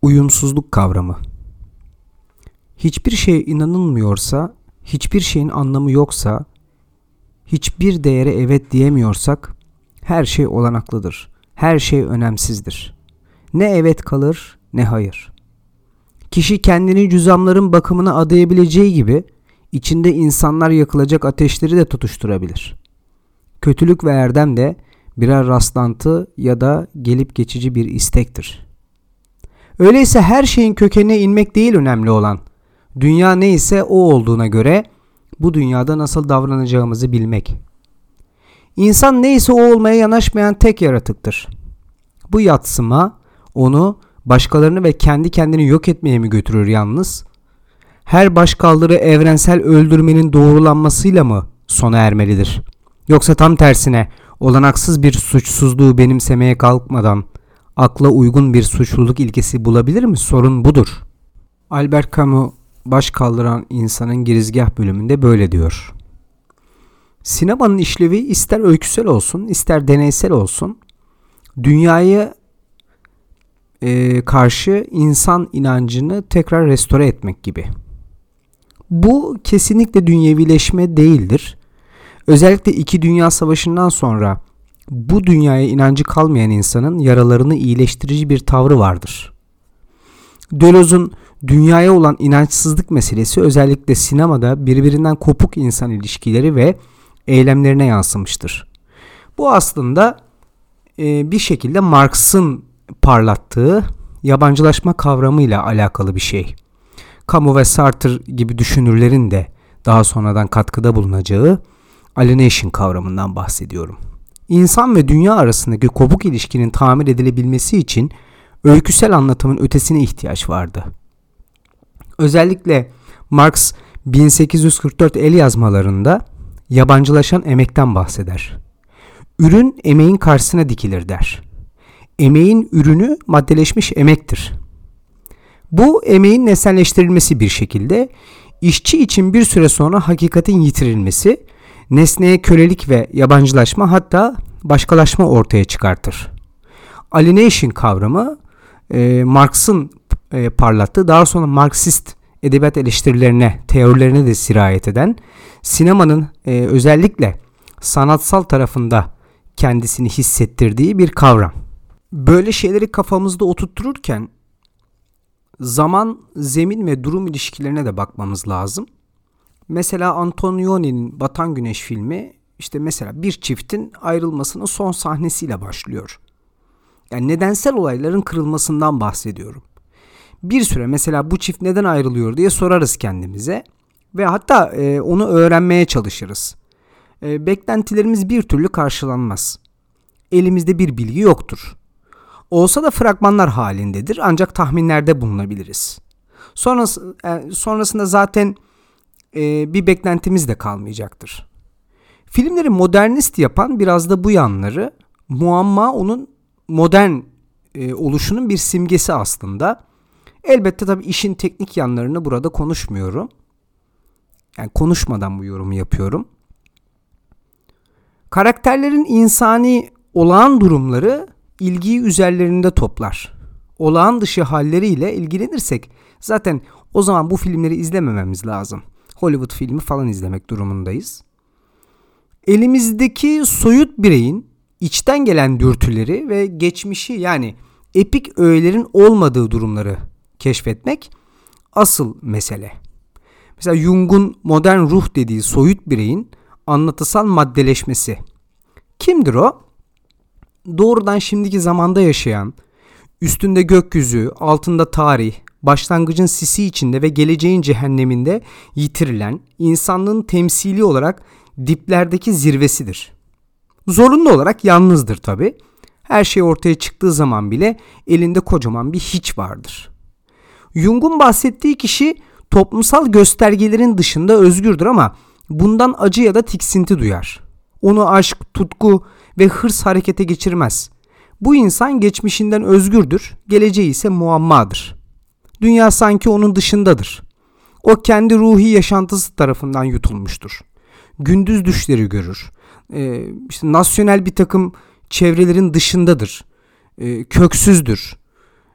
Uyumsuzluk kavramı. Hiçbir şeye inanılmıyorsa, hiçbir şeyin anlamı yoksa, hiçbir değere evet diyemiyorsak, her şey olanaklıdır. Her şey önemsizdir. Ne evet kalır ne hayır. Kişi kendini cüzamların bakımına adayabileceği gibi, içinde insanlar yakılacak ateşleri de tutuşturabilir. Kötülük ve erdem de birer rastlantı ya da gelip geçici bir istektir. Öyleyse her şeyin kökenine inmek değil önemli olan. Dünya neyse o olduğuna göre bu dünyada nasıl davranacağımızı bilmek. İnsan neyse o olmaya yanaşmayan tek yaratıktır. Bu yatsıma onu başkalarını ve kendi kendini yok etmeye mi götürür yalnız? Her başkaldırı evrensel öldürmenin doğrulanmasıyla mı sona ermelidir? Yoksa tam tersine olanaksız bir suçsuzluğu benimsemeye kalkmadan akla uygun bir suçluluk ilkesi bulabilir mi? Sorun budur. Albert Camus baş kaldıran insanın girizgah bölümünde böyle diyor. Sinemanın işlevi ister öyküsel olsun ister deneysel olsun dünyaya karşı insan inancını tekrar restore etmek gibi. Bu kesinlikle dünyevileşme değildir. Özellikle 2 Dünya Savaşı'ndan sonra bu dünyaya inancı kalmayan insanın yaralarını iyileştirici bir tavrı vardır. Deleuze'un dünyaya olan inançsızlık meselesi özellikle sinemada birbirinden kopuk insan ilişkileri ve eylemlerine yansımıştır. Bu aslında bir şekilde Marx'ın parlattığı yabancılaşma kavramıyla alakalı bir şey. Camus ve Sartre gibi düşünürlerin de daha sonradan katkıda bulunacağı alienation kavramından bahsediyorum. İnsan ve dünya arasındaki kopuk ilişkinin tamir edilebilmesi için öyküsel anlatımın ötesine ihtiyaç vardı. Özellikle Marx 1844 el yazmalarında yabancılaşan emekten bahseder. Ürün emeğin karşısına dikilir der. Emeğin ürünü maddeleşmiş emektir. Bu emeğin nesnelleştirilmesi bir şekilde işçi için bir süre sonra hakikatin yitirilmesi, nesneye kölelik ve yabancılaşma hatta başkalaşma ortaya çıkartır. Alienation kavramı Marx'ın parlattığı daha sonra Marksist edebiyat eleştirilerine, teorilerine de sirayet eden sinemanın özellikle sanatsal tarafında kendisini hissettirdiği bir kavram. Böyle şeyleri kafamızda oturttururken zaman, zemin ve durum ilişkilerine de bakmamız lazım. Mesela Antonioni'nin Batan Güneş filmi işte mesela bir çiftin ayrılmasının son sahnesiyle başlıyor. Yani nedensel olayların kırılmasından bahsediyorum. Bir süre mesela bu çift neden ayrılıyor diye sorarız kendimize ve hatta onu öğrenmeye çalışırız. Beklentilerimiz bir türlü karşılanmaz. Elimizde bir bilgi yoktur. Olsa da fragmanlar halindedir ancak tahminlerde bulunabiliriz. Sonrasında zaten bir beklentimiz de kalmayacaktır. Filmleri modernist yapan biraz da bu yanları, muamma onun modern oluşunun bir simgesi aslında. Elbette tabii işin teknik yanlarını burada konuşmuyorum. Yani konuşmadan bu yorumu yapıyorum. Karakterlerin insani olağan durumları ilgiyi üzerlerinde toplar. Olağan dışı halleriyle ilgilenirsek zaten o zaman bu filmleri izlemememiz lazım. Hollywood filmi falan izlemek durumundayız. Elimizdeki soyut bireyin içten gelen dürtüleri ve geçmişi yani epik öğelerin olmadığı durumları keşfetmek asıl mesele. Mesela Jung'un modern ruh dediği soyut bireyin anlatısal maddeleşmesi. Kimdir o? Doğrudan şimdiki zamanda yaşayan, üstünde gökyüzü, altında tarih, başlangıcın sisi içinde ve geleceğin cehenneminde yitirilen insanlığın temsili olarak diplerdeki zirvesidir. Zorunlu olarak yalnızdır tabii. Her şey ortaya çıktığı zaman bile elinde kocaman bir hiç vardır. Jung'un bahsettiği kişi toplumsal göstergelerin dışında özgürdür ama bundan acı ya da tiksinti duyar. Onu aşk, tutku ve hırs harekete geçirmez. Bu insan geçmişinden özgürdür, geleceği ise muammadır. Dünya sanki onun dışındadır. O kendi ruhi yaşantısı tarafından yutulmuştur. Gündüz düşleri görür. İşte nasyonel bir takım çevrelerin dışındadır. Köksüzdür.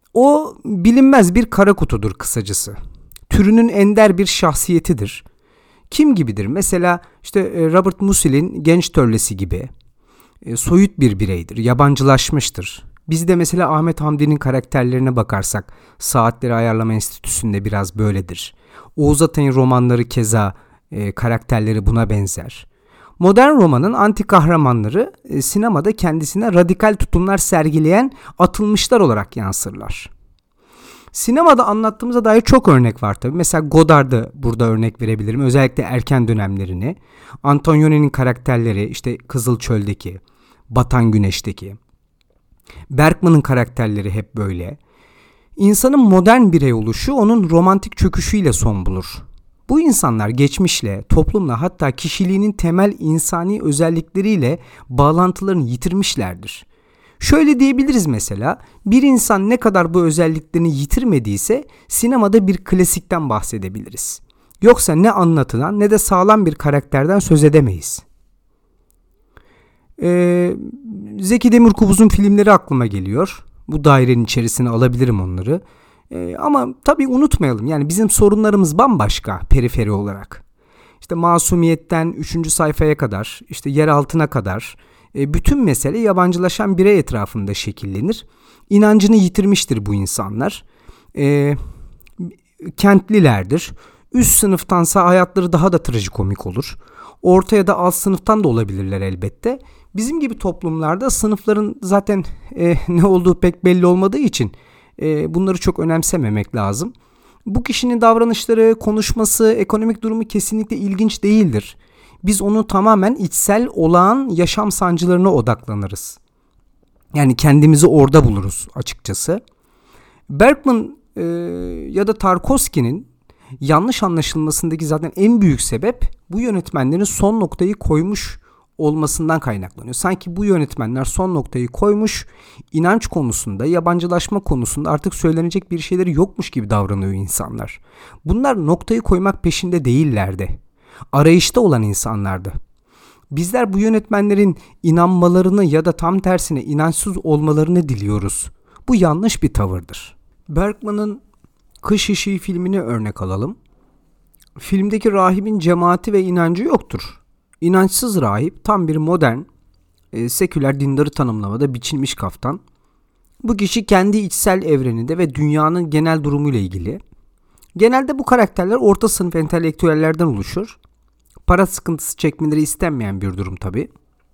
O bilinmez bir kara kutudur kısacası. Türünün ender bir şahsiyetidir. Kim gibidir? Mesela işte Robert Musil'in Genç Törlesi gibi. Soyut bir bireydir, yabancılaşmıştır. Biz de mesela Ahmet Hamdi'nin karakterlerine bakarsak Saatleri Ayarlama Enstitüsü'nde biraz böyledir. Oğuz Atay'ın romanları keza karakterleri buna benzer. Modern romanın anti kahramanları sinemada kendisine radikal tutumlar sergileyen atılmışlar olarak yansırlar. Sinemada anlattığımıza dair çok örnek var tabii. Mesela Godard'ı burada örnek verebilirim. Özellikle erken dönemlerini. Antonioni'nin karakterleri işte Kızıl Çöl'deki, Batan Güneş'teki. Bergman'ın karakterleri hep böyle. İnsanın modern birey oluşu onun romantik çöküşüyle son bulur. Bu insanlar geçmişle, toplumla hatta kişiliğinin temel insani özellikleriyle bağlantılarını yitirmişlerdir. Şöyle diyebiliriz mesela, bir insan ne kadar bu özelliklerini yitirmediyse sinemada bir klasikten bahsedebiliriz. Yoksa ne anlatılan ne de sağlam bir karakterden söz edemeyiz. Zeki Demirkubuz'un filmleri aklıma geliyor. Bu dairenin içerisine alabilirim onları. Ama tabii unutmayalım, yani bizim sorunlarımız bambaşka periferi olarak. İşte Masumiyet'ten 3. sayfaya kadar, işte yer altına kadar bütün mesele yabancılaşan birey etrafında şekillenir. İnancını yitirmiştir bu insanlar. Kentlilerdir. Üst sınıftansa hayatları daha da trajikomik olur. Orta ya da alt sınıftan da olabilirler elbette. Bizim gibi toplumlarda sınıfların zaten ne olduğu pek belli olmadığı için bunları çok önemsememek lazım. Bu kişinin davranışları, konuşması, ekonomik durumu kesinlikle ilginç değildir. Biz onu tamamen içsel olağan yaşam sancılarına odaklanırız. Yani kendimizi orada buluruz açıkçası. Bergman ya da Tarkovski'nin yanlış anlaşılmasındaki zaten en büyük sebep bu yönetmenlerin son noktayı koymuş olmasından kaynaklanıyor. Sanki bu yönetmenler son noktayı koymuş, inanç konusunda, yabancılaşma konusunda artık söylenecek bir şeyleri yokmuş gibi davranıyor insanlar. Bunlar noktayı koymak peşinde değillerdi. Arayışta olan insanlardı. Bizler bu yönetmenlerin inanmalarını ya da tam tersine inançsız olmalarını diliyoruz. Bu yanlış bir tavırdır. Bergman'ın Kış Işığı filmini örnek alalım. Filmdeki rahibin cemaati ve inancı yoktur. İnançsız rahip tam bir modern, seküler dindarı tanımlamada biçilmiş kaftan. Bu kişi kendi içsel evreninde ve dünyanın genel durumuyla ilgili. Genelde bu karakterler orta sınıf entelektüellerden oluşur. Para sıkıntısı çekmeleri istenmeyen bir durum tabii.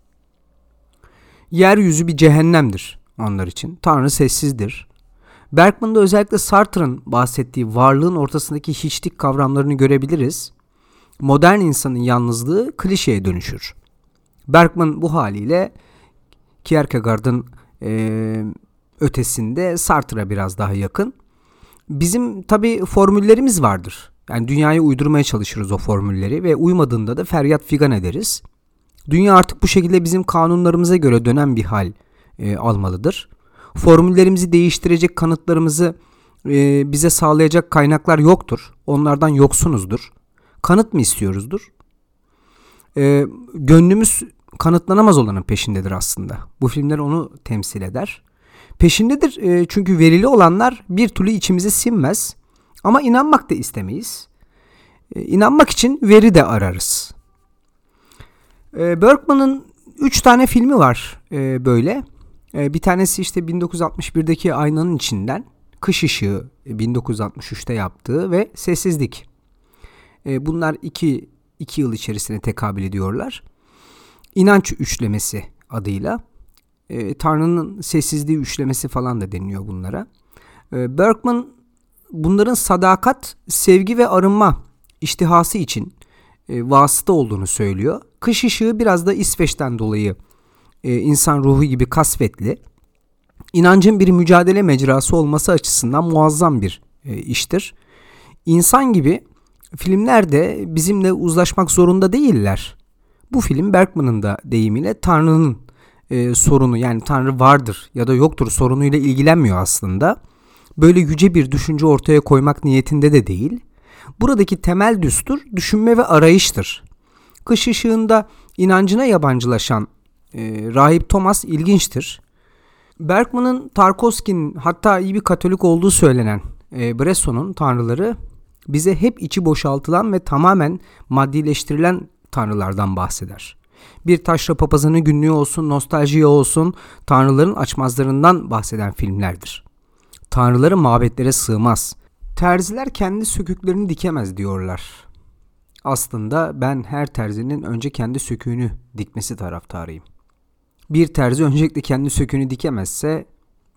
Yeryüzü bir cehennemdir onlar için. Tanrı sessizdir. Bergman'da özellikle Sartre'ın bahsettiği varlığın ortasındaki hiçlik kavramlarını görebiliriz. Modern insanın yalnızlığı klişeye dönüşür. Bergman bu haliyle Kierkegaard'ın ötesinde Sartre'a biraz daha yakın. Bizim tabii formüllerimiz vardır. Yani dünyayı uydurmaya çalışırız o formülleri ve uymadığında da feryat figan ederiz. Dünya artık bu şekilde bizim kanunlarımıza göre dönen bir hal almalıdır. Formüllerimizi değiştirecek kanıtlarımızı bize sağlayacak kaynaklar yoktur. Onlardan yoksunuzdur. Kanıt mı istiyoruzdur? Gönlümüz kanıtlanamaz olanın peşindedir aslında. Bu filmler onu temsil eder. Peşindedir çünkü verili olanlar bir türlü içimize sinmez. Ama inanmak da istemeyiz. İnanmak için veri de ararız. Bergman'ın 3 tane filmi var böyle. Bir tanesi işte 1961'deki Aynanın İçinden, Kış Işığı 1963'te yaptığı ve Sessizlik. Bunlar 2 yıl içerisine tekabül ediyorlar. İnanç üçlemesi adıyla. Tanrı'nın sessizliği üçlemesi falan da deniliyor bunlara. Bergman bunların sadakat, sevgi ve arınma iştihası için vasıta olduğunu söylüyor. Kış Işığı biraz da İsveç'ten dolayı insan ruhu gibi kasvetli. İnancın bir mücadele mecrası olması açısından muazzam bir iştir. İnsan gibi filmler de bizimle uzlaşmak zorunda değiller. Bu film Bergman'ın da deyimiyle Tanrı'nın sorunu, yani Tanrı vardır ya da yoktur sorunuyla ilgilenmiyor aslında. Böyle yüce bir düşünce ortaya koymak niyetinde de değil. Buradaki temel düstur düşünme ve arayıştır. Kış Işığı'nda inancına yabancılaşan rahip Thomas ilginçtir. Bergman'ın, Tarkovski'nin, hatta iyi bir Katolik olduğu söylenen Bresson'un tanrıları bize hep içi boşaltılan ve tamamen maddileştirilen tanrılardan bahseder. Bir taşra papazının günlüğü olsun, nostaljiye olsun, tanrıların açmazlarından bahseden filmlerdir. Tanrıları mabetlere sığmaz. Terziler kendi söküklerini dikemez diyorlar. Aslında ben her terzinin önce kendi söküğünü dikmesi taraftarıyım. Bir terzi öncelikle kendi söküğünü dikemezse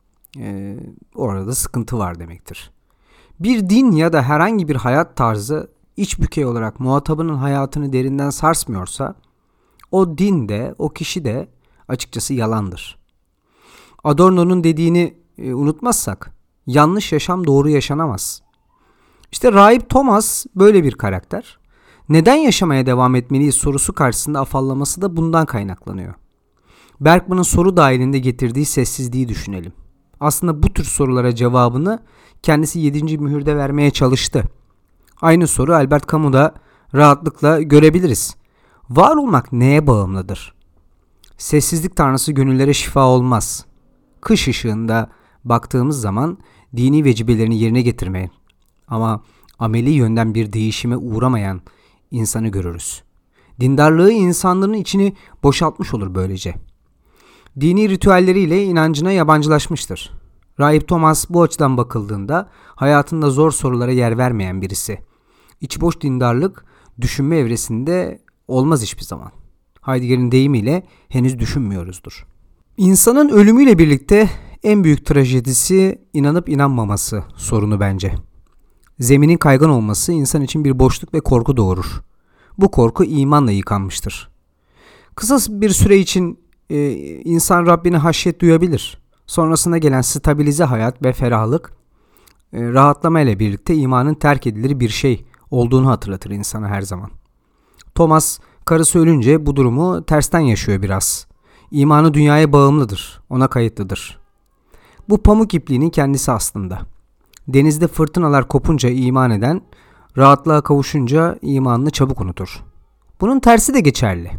orada sıkıntı var demektir. Bir din ya da herhangi bir hayat tarzı iç bükey olarak muhatabının hayatını derinden sarsmıyorsa o din de o kişi de açıkçası yalandır. Adorno'nun dediğini unutmazsak yanlış yaşam doğru yaşanamaz. İşte Rahip Thomas böyle bir karakter. Neden yaşamaya devam etmeliyiz sorusu karşısında afallaması da bundan kaynaklanıyor. Bergman'ın soru dahilinde getirdiği sessizliği düşünelim. Aslında bu tür sorulara cevabını kendisi 7. mühürde vermeye çalıştı. Aynı soru Albert Camus'da rahatlıkla görebiliriz. Var olmak neye bağımlıdır? Sessizlik tanrısı gönüllere şifa olmaz. Kış ışığında baktığımız zaman dini vecibelerini yerine getirmeyen ama ameli yönden bir değişime uğramayan insanı görürüz. Dindarlığı insanların içini boşaltmış olur böylece. Dini ritüelleriyle inancına yabancılaşmıştır. Rahip Thomas bu açıdan bakıldığında hayatında zor sorulara yer vermeyen birisi. İçi boş dindarlık düşünme evresinde olmaz hiçbir zaman. Heidegger'in deyimiyle henüz düşünmüyoruzdur. İnsanın ölümüyle birlikte en büyük trajedisi inanıp inanmaması sorunu bence. Zeminin kaygan olması insan için bir boşluk ve korku doğurur. Bu korku imanla yıkanmıştır. Kısa bir süre için insan Rabbine haşyet duyabilir. Sonrasında gelen stabilize hayat ve ferahlık rahatlama ile birlikte imanın terk edilir bir şey olduğunu hatırlatır insana her zaman. Thomas karısı ölünce bu durumu tersten yaşıyor biraz. İmanı dünyaya bağımlıdır, ona kayıtlıdır. Bu pamuk ipliğinin kendisi aslında. Denizde fırtınalar kopunca iman eden, rahatlığa kavuşunca imanını çabuk unutur. Bunun tersi de geçerli.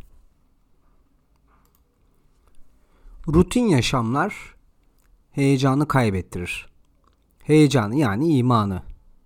Rutin yaşamlar heyecanı kaybettirir. Heyecanı yani imanı.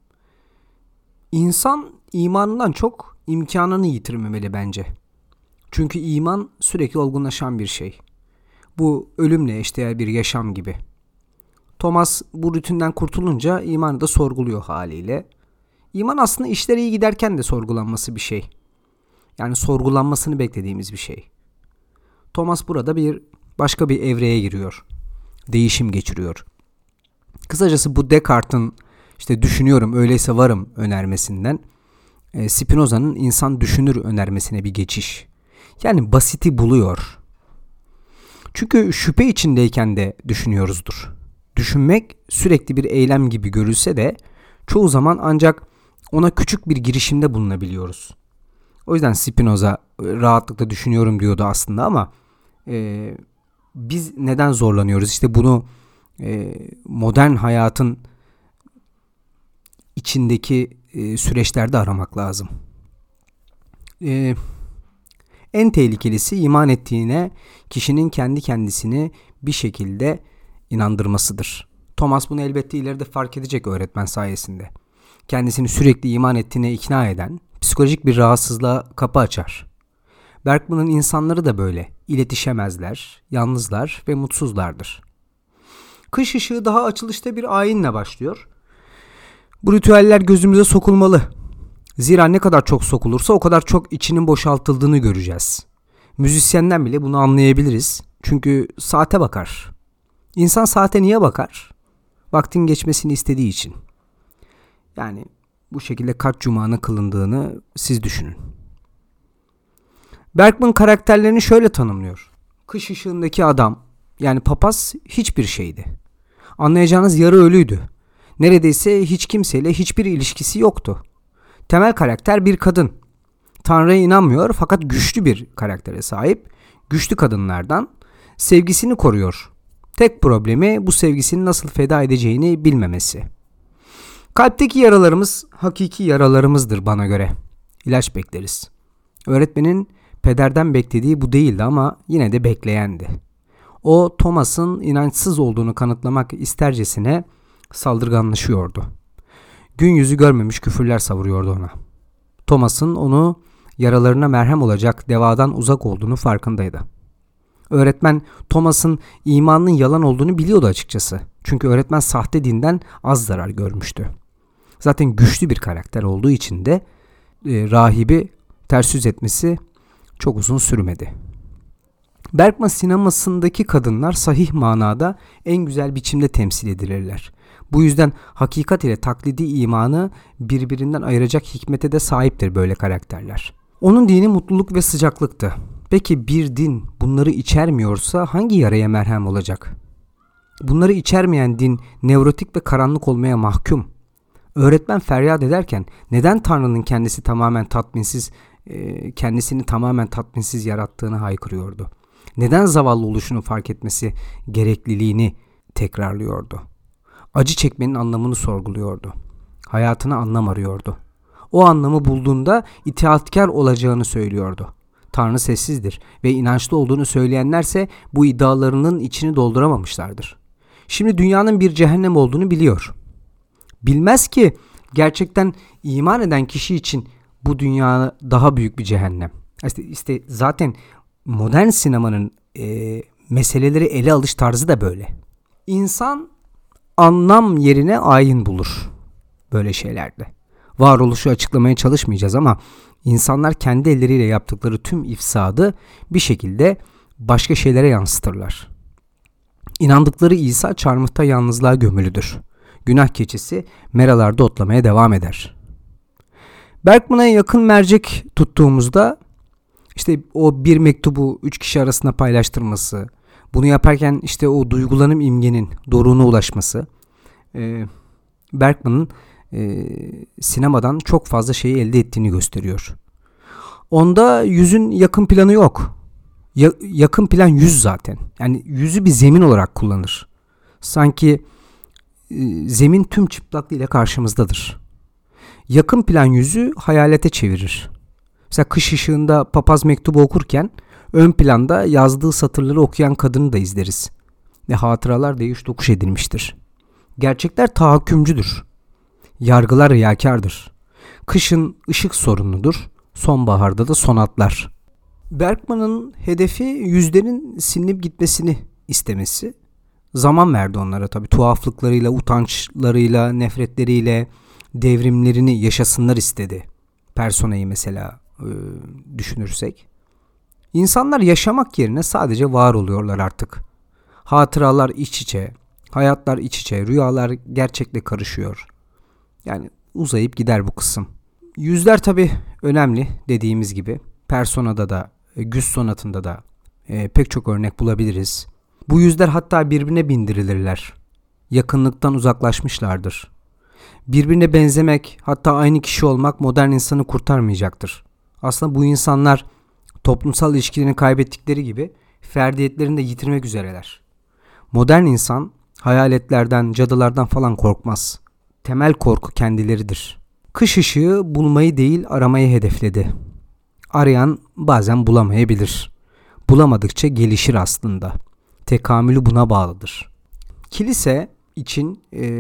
İnsan imanından çok imkanını yitirmemeli bence. Çünkü iman sürekli olgunlaşan bir şey. Bu ölümle eşdeğer bir yaşam gibi. Thomas bu rutinden kurtulunca imanı da sorguluyor haliyle. İman aslında işler iyi giderken de sorgulanması bir şey. Yani sorgulanmasını beklediğimiz bir şey. Thomas burada başka bir evreye giriyor. Değişim geçiriyor. Kısacası bu Descartes'in işte düşünüyorum öyleyse varım önermesinden Spinoza'nın insan düşünür önermesine bir geçiş. Yani basiti buluyor. Çünkü şüphe içindeyken de düşünüyoruzdur. Düşünmek sürekli bir eylem gibi görülse de çoğu zaman ancak ona küçük bir girişimde bulunabiliyoruz. O yüzden Spinoza rahatlıkla düşünüyorum diyordu aslında ama biz neden zorlanıyoruz? İşte bunu modern hayatın içindeki süreçlerde aramak lazım. En tehlikelisi iman ettiğine kişinin kendi kendisini bir şekilde inandırmasıdır. Thomas bunu elbette ileride fark edecek öğretmen sayesinde. Kendisini sürekli iman ettiğine ikna eden psikolojik bir rahatsızlığa kapı açar. Bergman'ın insanları da böyle. İletişemezler, yalnızlar ve mutsuzlardır. Kış ışığı daha açılışta bir ayinle başlıyor. Bu ritüeller gözümüze sokulmalı. Zira ne kadar çok sokulursa o kadar çok içinin boşaltıldığını göreceğiz. Müzisyenden bile bunu anlayabiliriz. Çünkü saate bakar. İnsan saate niye bakar? Vaktin geçmesini istediği için. Yani bu şekilde kaç cumanın kılındığını siz düşünün. Bergman karakterlerini şöyle tanımlıyor. Kış ışığındaki adam, yani papaz hiçbir şeydi. Anlayacağınız yarı ölüydü. Neredeyse hiç kimseyle hiçbir ilişkisi yoktu. Temel karakter bir kadın. Tanrı'ya inanmıyor fakat güçlü bir karaktere sahip. Güçlü kadınlardan sevgisini koruyor. Tek problemi bu sevgisini nasıl feda edeceğini bilmemesi. Kalpteki yaralarımız hakiki yaralarımızdır bana göre. İlaç bekleriz. Öğretmenin pederden beklediği bu değildi ama yine de bekleyendi. O Thomas'ın inançsız olduğunu kanıtlamak istercesine saldırganlaşıyordu. Gün yüzü görmemiş küfürler savuruyordu ona. Thomas'ın onu yaralarına merhem olacak devadan uzak olduğunu farkındaydı. Öğretmen Thomas'ın imanının yalan olduğunu biliyordu açıkçası. Çünkü öğretmen sahte dinden az zarar görmüştü. Zaten güçlü bir karakter olduğu için de rahibi ters yüz etmesi çok uzun sürmedi. Bergman sinemasındaki kadınlar sahih manada en güzel biçimde temsil edilirler. Bu yüzden hakikat ile taklidi imanı birbirinden ayıracak hikmete de sahiptir böyle karakterler. Onun dini mutluluk ve sıcaklıktı. Peki bir din bunları içermiyorsa hangi yaraya merhem olacak? Bunları içermeyen din nevrotik ve karanlık olmaya mahkum. Öğretmen feryat ederken neden Tanrı'nın kendisini tamamen tatminsiz yarattığını haykırıyordu? Neden zavallı oluşunu fark etmesi gerekliliğini tekrarlıyordu? Acı çekmenin anlamını sorguluyordu. Hayatına anlam arıyordu. O anlamı bulduğunda itaatkar olacağını söylüyordu. Tanrı sessizdir ve inançlı olduğunu söyleyenlerse bu iddialarının içini dolduramamışlardır. Şimdi dünyanın bir cehennem olduğunu biliyor. Bilmez ki gerçekten iman eden kişi için bu dünya daha büyük bir cehennem. İşte zaten modern sinemanın meseleleri ele alış tarzı da böyle. İnsan anlam yerine ayin bulur böyle şeylerde. Varoluşu açıklamaya çalışmayacağız ama insanlar kendi elleriyle yaptıkları tüm ifsadı bir şekilde başka şeylere yansıtırlar. İnandıkları İsa çarmıhta yalnızlığa gömülüdür. Günah keçisi meralarda otlamaya devam eder. Bergman'a yakın mercek tuttuğumuzda işte o bir mektubu 3 kişi arasında paylaştırması, bunu yaparken işte o duygulanım imgenin doruğuna ulaşması, Bergman'ın sinemadan çok fazla şeyi elde ettiğini gösteriyor. Onda yüzün yakın planı yok. Yakın plan yüz zaten. Yani yüzü bir zemin olarak kullanır. Sanki zemin tüm çıplaklığıyla karşımızdadır. Yakın plan yüzü hayalete çevirir. Mesela kış ışığında papaz mektubu okurken ön planda yazdığı satırları okuyan kadını da izleriz. Ve hatıralar değiş tokuş edilmiştir. Gerçekler tahakkümcüdür. Yargılar riyakardır. Kışın ışık sorunludur. Sonbaharda da sonatlar. Bergman'ın hedefi yüzlerin silinip gitmesini istemesi. Zaman verdi onlara tabii. Tuhaflıklarıyla, utançlarıyla, nefretleriyle devrimlerini yaşasınlar istedi. Personayı mesela düşünürsek. İnsanlar yaşamak yerine sadece var oluyorlar artık. Hatıralar iç içe, hayatlar iç içe, rüyalar gerçekle karışıyor. Yani uzayıp gider bu kısım. Yüzler tabii önemli dediğimiz gibi. Persona'da da, Güz Sonatı'nda da pek çok örnek bulabiliriz. Bu yüzler hatta birbirine bindirilirler. Yakınlıktan uzaklaşmışlardır. Birbirine benzemek, hatta aynı kişi olmak modern insanı kurtarmayacaktır. Aslında bu insanlar toplumsal ilişkilerini kaybettikleri gibi ferdiyetlerini de yitirmek üzereler. Modern insan hayaletlerden, cadılardan falan korkmaz. Temel korku kendileridir. Kış ışığı bulmayı değil aramayı hedefledi. Arayan bazen bulamayabilir. Bulamadıkça gelişir aslında. Tekamülü buna bağlıdır. Kilise için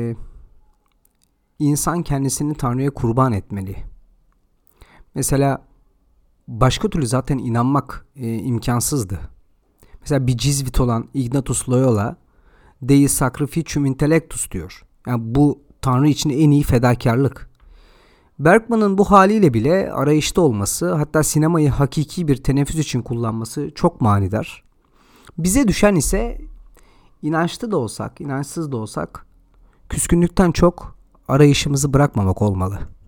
insan kendisini Tanrı'ya kurban etmeli. Mesela başka türlü zaten inanmak imkansızdı. Mesela bir Cizvit olan Ignatius Loyola Dei Sacrificium Intellectus diyor. Yani bu Tanrı için en iyi fedakarlık. Bergman'ın bu haliyle bile arayışta olması, hatta sinemayı hakiki bir teneffüs için kullanması çok manidar. Bize düşen ise inançlı da olsak, inançsız da olsak küskünlükten çok arayışımızı bırakmamak olmalı.